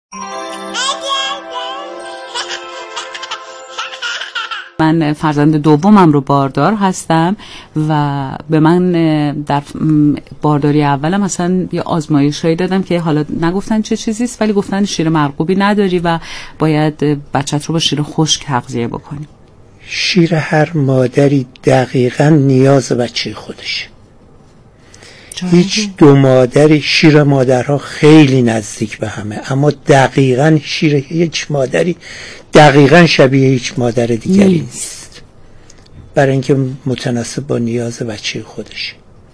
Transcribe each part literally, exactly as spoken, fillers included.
من فرزند دومم رو باردار هستم و به من در بارداری اولم مثلا یه آزمایشایی دادم که حالا نگفتن چه چیزیست، ولی گفتن شیر مرغوبی نداری و باید بچت رو با شیر خشک تغذیه بکنی. شیر هر مادری دقیقاً نیاز بچه خودشه. هیچ دو مادری، شیر مادرها خیلی نزدیک به همه، اما دقیقاً شیر هیچ مادری دقیقاً شبیه هیچ مادر دیگری نیست, نیست. برای اینکه متناسب با نیاز بچه خودشه.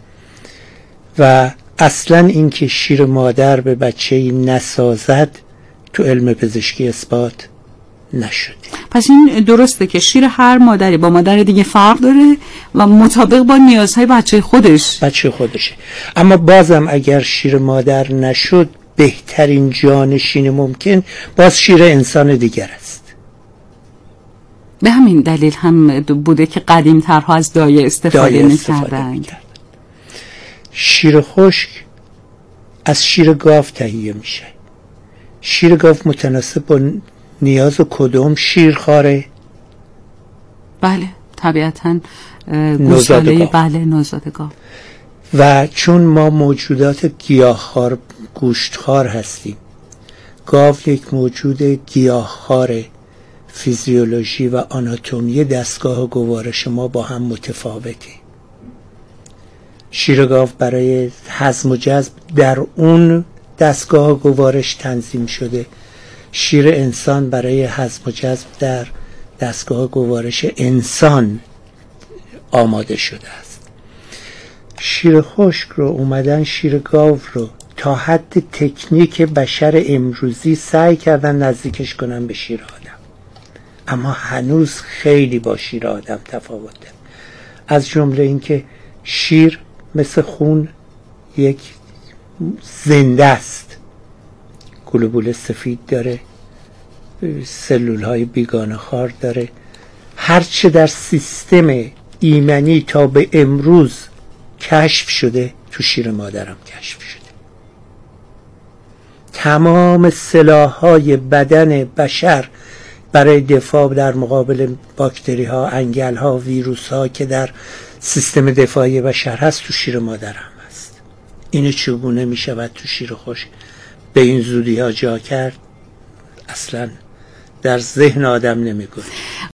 و اصلاً اینکه شیر مادر به بچه‌ای نسازد تو علم پزشکی اثبات نشده. پس این درسته که شیر هر مادری با مادر دیگه فرق داره و مطابق با نیازهای بچه خودش بچه خودشه. اما بازم اگر شیر مادر نشد، بهترین جانشین ممکن باز شیر انسان دیگر است. به همین دلیل هم بوده که قدیم ترها از دایه استفاده می‌کردن. شیر خشک از شیر گاو تهیه میشه. شیر گاو متناسب با نیاز کدوم شیرخواره؟ بله طبیعتاً گوساله، بله نوزاد گاو. و چون ما موجودات گیاهخوار گوشتخوار هستیم، گاو یک موجود گیاهخوار، فیزیولوژی و آناتومی دستگاه گوارش ما با هم متفاوته. شیر گاو برای هضم و جذب در اون دستگاه گوارش تنظیم شده، شیر انسان برای هضم و جذب در دستگاه گوارش انسان آماده شده است. شیر خشک رو اومدن شیر گاو رو تا حد تکنیک بشر امروزی سعی کردن نزدیکش کنن به شیر آدم، اما هنوز خیلی با شیر آدم تفاوته. از جمله اینکه شیر مثل خون یک زنده است، گلوبول سفید داره، سلول های بیگانه خوار داره. هرچه در سیستم ایمنی تا به امروز کشف شده تو شیر مادرم کشف شده. تمام سلاح‌های بدن بشر برای دفاع در مقابل باکتری ها، انگل ها، ویروس ها که در سیستم دفاعی بشر هست تو شیر مادرم هست. اینو چگونه می شود تو شیر خشک به این زودی ها جا کرد؟ اصلا در ذهن آدم نمی گنجد.